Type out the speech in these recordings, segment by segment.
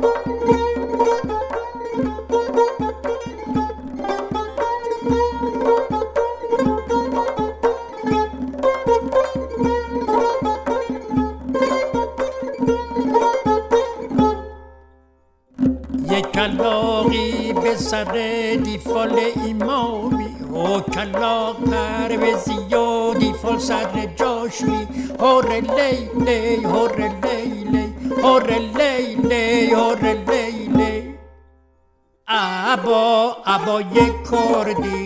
یک کلاقی به سر دیفال ایمامی و کلاق پر به زیاد دیفال سر جاش می هور لیلی هور لیلی هور لیلی هور لیلی ابا یک کردی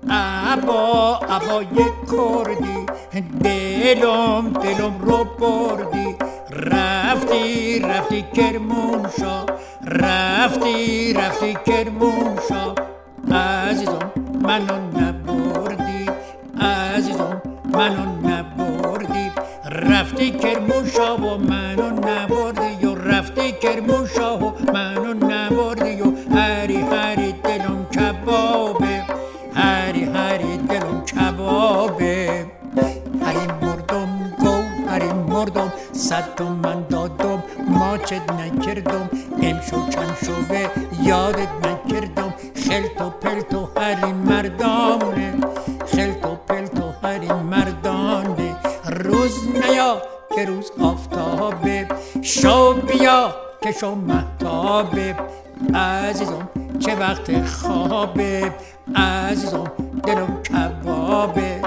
ابا یک کردی دلم رو بردی رفتی کرمانشاه رفتی کرمانشاه عزیزم منو نبردی عزیزم منو نبردی رفتی کرمانشاه و منو نبردی و رفتی کرمانشاه و منو نبردی و هری دلم کبابه هری دلم کبابه هری مردم 100 تومن دادم ماچت نکردم امشو چند شبه یادت نکردم خلط و پلت و هری مردانه خلط و پلت و هری مردانه روز نیا که روز آفتابه شو بیا که شو مهتابه عزیزم چه وقت خوابه عزیزم دلم کبابه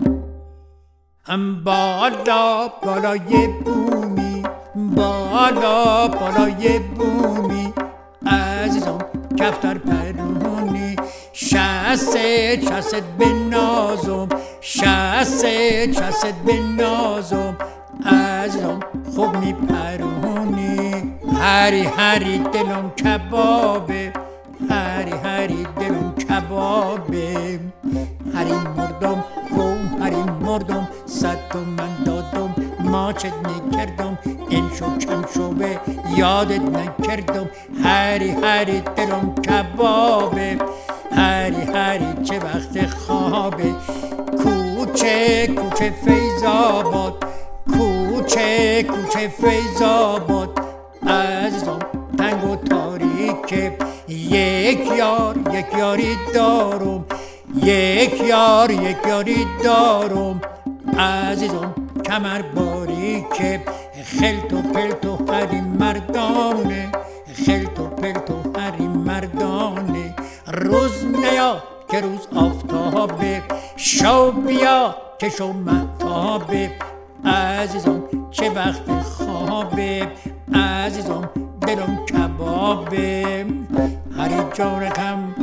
بالای بومی بالای بومی عزیزم کفتر پرونی شست به نازم شست به نازم عزیزم خوب می پرونی هری دلم کبابه هری دلم کبابه هری مردم 100 تومن دادم ماچت نکردم امشو چند شبه یادت نکردم هری دلم کبابه هری چه وقت خوابه کوچه فیض‌آباد کوچه فیض‌آباد عزیزم تنگ و تاریکه یک یاری دارم یک یاری دارم عزیزم کمر باریکه خلط و پلت و هری مردانه خلط و پلت و هری مردانه روز نیا که روز آفتابه شو بیا که شو مهتابه عزیزم چه وقت خوابه عزیزم دلم کبابه هری جانکم